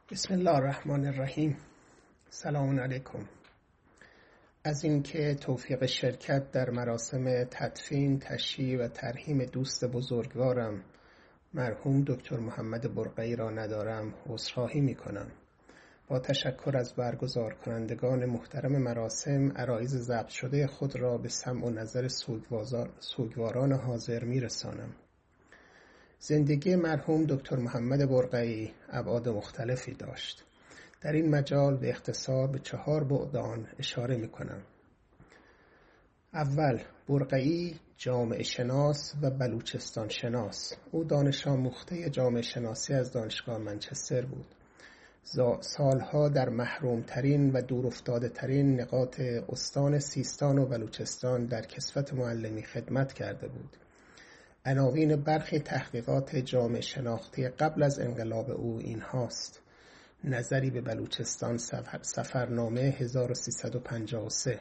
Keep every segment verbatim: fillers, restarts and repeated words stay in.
بسم الله الرحمن الرحیم. سلام علیکم. از اینکه توفیق شرکت در مراسم تدفین، تشییع و ترحیم دوست بزرگوارم مرحوم دکتر محمد برقعی را ندارم عذرخواهی میکنم. با تشکر از برگزار کنندگان محترم مراسم، عرایض ضبط شده خود را به سمع و نظر سوگواران حاضر میرسانم. زندگی مرحوم دکتر محمد برقعی ابعاد مختلفی داشت. در این مجال به اختصار به چهار بعد آن اشاره می کنم. اول، برقعی جامعه شناس و بلوچستان شناس. او دانش آموخته جامعه شناسی از دانشگاه منچستر بود. سالها در محروم ترین و دور افتاده ترین نقاط استان سیستان و بلوچستان در کسوت معلمی خدمت کرده بود. عناوین برخی تحقیقات جامعه شناختی قبل از انقلاب او این هاست: نظری به بلوچستان، سفرنامه هزار و سیصد و پنجاه و سه،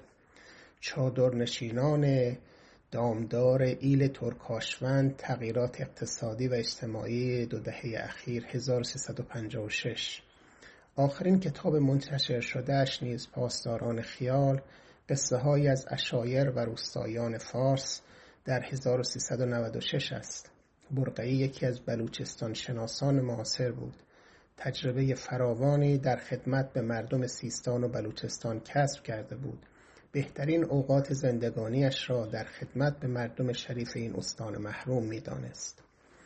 چادرنشینان دامدار ایل ترکاشوند، تغییرات اقتصادی و اجتماعی دو دهه اخیر هزار و سیصد و پنجاه و شش. آخرین کتاب منتشر شدهش نیز پاسداران خیال، قصه های از عشایر و روستاییان فارس در هزار و سیصد و نود و شش است. برقعی یکی از بلوچستان شناسان معاصر بود. تجربه فراوانی در خدمت به مردم سیستان و بلوچستان کسب کرده بود. بهترین اوقات زندگانیش را در خدمت به مردم شریف این استان محروم می دانست.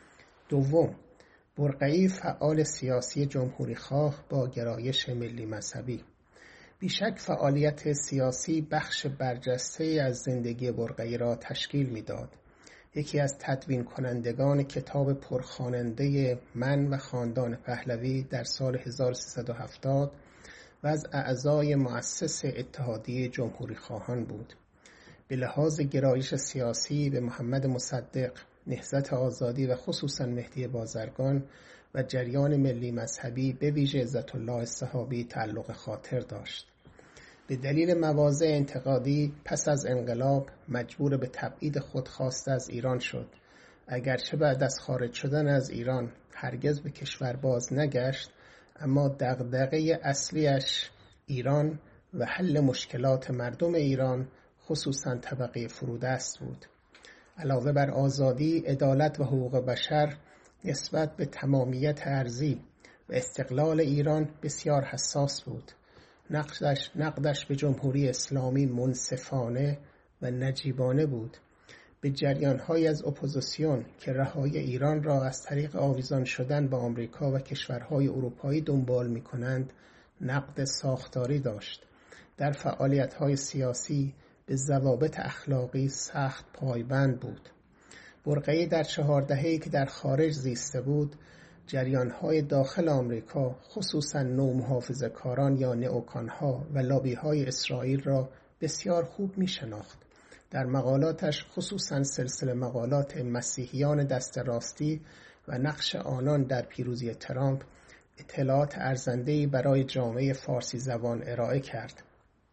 دوم، برقعی فعال سیاسی جمهوری خواه با گرایش ملی مذهبی. بیشک فعالیت سیاسی بخش برجسته از زندگی برقعی را تشکیل می‌داد. یکی از تدوین کنندگان کتاب پرخواننده من و خاندان پهلوی در سال هزار و سیصد و هفتاد و از اعضای مؤسس اتحادیه جمهوری خواهان بود. به لحاظ گرایش سیاسی به محمد مصدق، نهضت آزادی و خصوصا مهدی بازرگان و جریان ملی مذهبی به ویژه عزت الله الصحابی تعلق خاطر داشت. به دلیل مواضع انتقادی پس از انقلاب مجبور به تبعید خود خواسته از ایران شد. اگرچه بعد از خارج شدن از ایران هرگز به کشور باز نگشت، اما دغدغه اصلیش ایران و حل مشکلات مردم ایران، خصوصا طبقه فرودست بود. علاوه بر آزادی، عدالت و حقوق بشر، نسبت به تمامیت ارضی و استقلال ایران بسیار حساس بود. نقدش, نقدش به جمهوری اسلامی منصفانه و نجیبانه بود. به جریان‌های از اپوزیسیون که رهایی ایران را از طریق آویزان شدن به آمریکا و کشورهای اروپایی دنبال می‌کنند نقد ساختاری داشت. در فعالیت‌های سیاسی به ضوابط اخلاقی سخت پایبند بود. برقعی در چهار دهه‌ای که در خارج زیسته بود، جریان‌های داخل آمریکا، خصوصاً نومحافظه‌کاران یا نئوکان‌ها و لابی‌های اسرائیل را بسیار خوب می‌شناخت. در مقالاتش، خصوصاً سلسله مقالات مسیحیان دست راستی و نقش آنان در پیروزی ترامپ، اطلاعات ارزنده‌ای برای جامعه فارسی زبان ارائه کرد.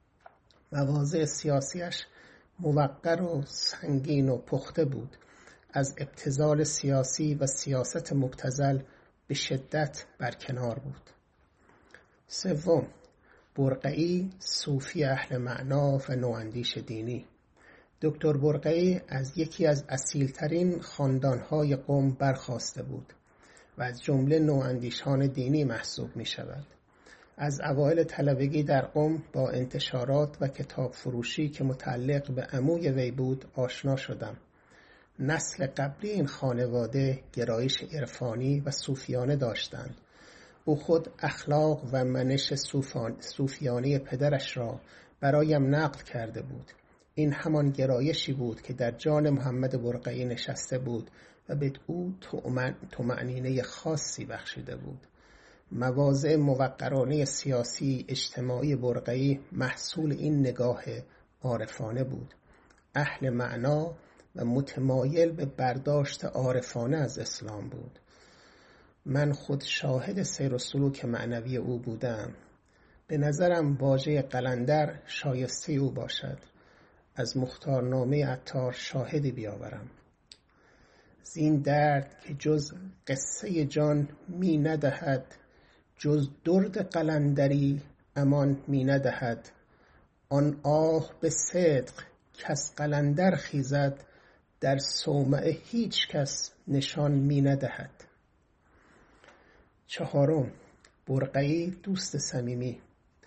مواضع سیاسیش موقر و سنگین و پخته بود. از ابتذال سیاسی و سیاست مبتذل به شدت برکنار بود. سوم، برقعی صوفی اهل معنا و نواندیش دینی. دکتر برقعی از یکی از اصیلترین خاندانهای قم برخاسته بود و از جمله نواندیشان دینی محسوب می شود. از اوایل طلبگی در قم با انتشارات و کتاب فروشی که متعلق به عموی وی بود آشنا شدم. نسل قبلی این خانواده گرایش عرفانی و صوفیانه داشتند. او خود اخلاق و منش صوفیانه پدرش را برایم نقل کرده بود. این همان گرایشی بود که در جان محمد برقعی نشسته بود و به او طمأنینه خاصی بخشیده بود. مواضع موقرانه سیاسی اجتماعی برقعی محصول این نگاه عارفانه بود. اهل معنا و متمایل به برداشت عارفانه از اسلام بود. من خود شاهد سیر و سلوک معنوی او بودم. به نظرم واژه قلندر شایسته او باشد. از مختارنامه عطار شاهدی بیاورم: زین درد که جز قصه جان می ندهد جز درد قلندری امان می ندهد. آن آه به صدق کس قلندر خیزد، در صومعه هیچ کس نشان می ندهد. چهارم، برقعی دوست صمیمی.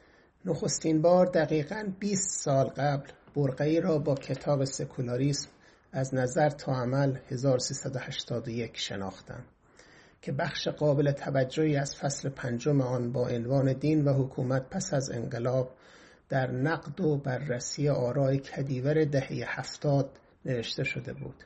نخستین بار دقیقاً بیست سال قبل برقعی را با کتاب سکولاریسم از نظر تا عمل هزار و سیصد و هشتاد و یک شناختم که بخش قابل توجهی از فصل پنجم آن با عنوان دین و حکومت پس از انقلاب در نقد و بررسی آراء کدیور دهه هفتاد نوشته شده بود.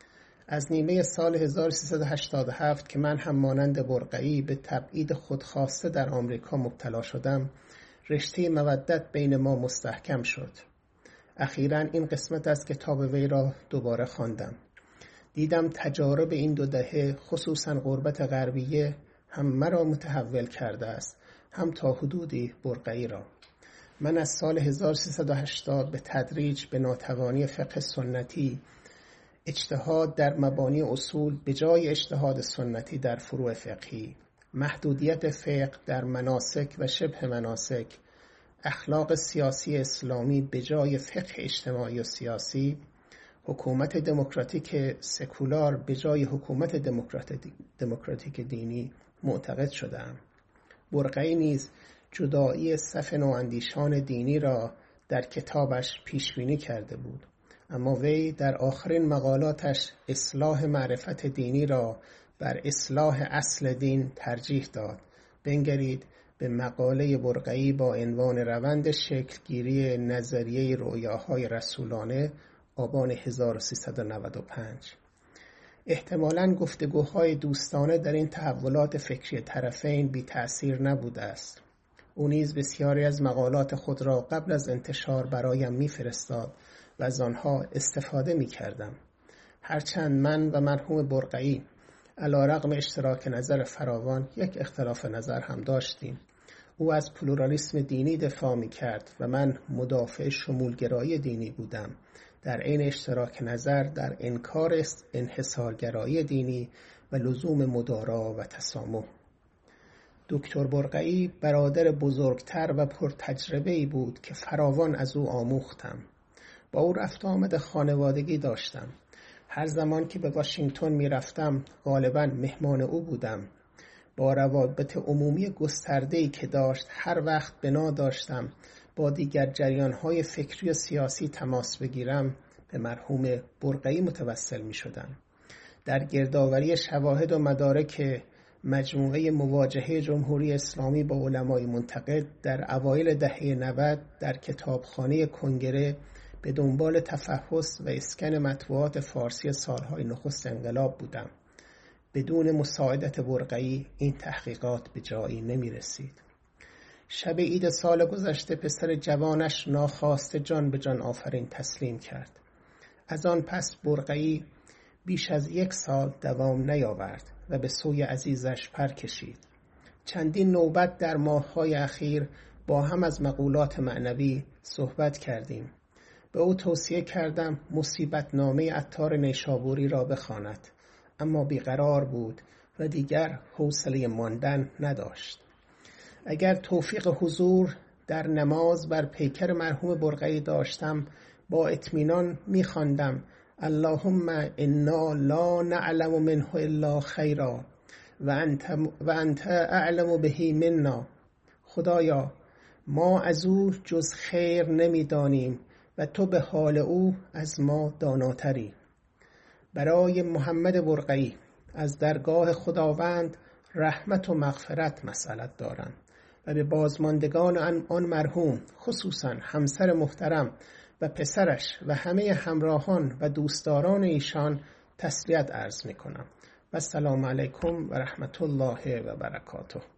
از نیمه سال هزار و سیصد و هشتاد و هفت که من هم مانند برقعی به تبعید خودخواسته در آمریکا مبتلا شدم، رشته مودت بین ما مستحکم شد. اخیراً این قسمت از کتاب وی را دوباره خواندم. دیدم تجارب این دو دهه، خصوصاً غربت غربیه، هم مرا متحول کرده است، هم تا حدودی برقعی را. من از سال هزار و سیصد و هشتاد به تدریج به ناتوانی فقه سنتی، اجتهاد در مبانی اصول به جای اجتهاد سنتی در فروع فقهی، محدودیت فقه در مناسک و شبه مناسک، اخلاق سیاسی اسلامی به جای فقه اجتماعی و سیاسی، حکومت دموکراتیک سکولار به جای حکومت دموکراتیک دینی معتقد شدم. برقعی نیز جدایی صف نواندیشان دینی را در کتابش پیش بینی کرده بود، اما وی در آخرین مقالاتش اصلاح معرفت دینی را بر اصلاح اصل دین ترجیح داد. بنگرید به مقاله برقعی با عنوان روند شکلگیری نظریه رؤیاهای رسولانه، آبان هزار و سیصد و نود و پنج. احتمالاً گفتگوهای دوستانه در این تحولات فکری طرفین بی تأثیر نبوده است. او نیز بسیاری از مقالات خود را قبل از انتشار برایم می‌فرستاد و از آنها استفاده می‌کردم. هرچند من و مرحوم برقعی علی‌رغم اشتراک نظر فراوان یک اختلاف نظر هم داشتیم. او از پلورالیسم دینی دفاع می‌کرد و من مدافع شمولگرایی دینی بودم، در عین اشتراک نظر در انکار انحصارگرایی دینی و لزوم مدارا و تسامح. دکتر برقعی برادر بزرگتر و پرتجربه‌ای بود که فراوان از او آموختم. با او رفت آمد خانوادگی داشتم. هر زمان که به واشنگتن می رفتم غالباً مهمان او بودم. با روابط عمومی گسترده‌ای که داشت هر وقت بنا داشتم با دیگر جریان‌های فکری و سیاسی تماس بگیرم به مرحوم برقعی متوسل می شدم. در گردآوری شواهد و مدارک مجموعه مواجهه جمهوری اسلامی با علمای منتقد در اوایل دهه نود در کتابخانه کنگره به دنبال تفحص و اسکن مطبوعات فارسی سالهای نخست انقلاب بودم. بدون مساعدت برقعی این تحقیقات به جایی نمی رسید. شب عید سال گذشته پسر جوانش ناخواسته جان به جان آفرین تسلیم کرد. از آن پس برقعی بیش از یک سال دوام نیاورد و به سوی عزیزش پر کشید. چندین نوبت در ماه‌های اخیر با هم از مقولات معنوی صحبت کردیم. به او توصیه کردم مصیبت نامه عطار نیشابوری را بخواند، اما بیقرار بود و دیگر حوصله ماندن نداشت. اگر توفیق حضور در نماز بر پیکر مرحوم برقعی داشتم، با اطمینان می‌خواندم اللهم انا لا نعلم منه الا خیرا و انت و انت اعلم به منا. خدایا ما از او جز خیر نمی‌دانیم و تو به حال او از ما داناتری. برای محمد برقعی از درگاه خداوند رحمت و مغفرت مسئلت دارم و به بازماندگان آن مرحوم، خصوصا همسر محترم و پسرش و همه همراهان و دوستداران ایشان تسلیت عرض می کنم. و السلام علیکم و رحمت الله و برکاته.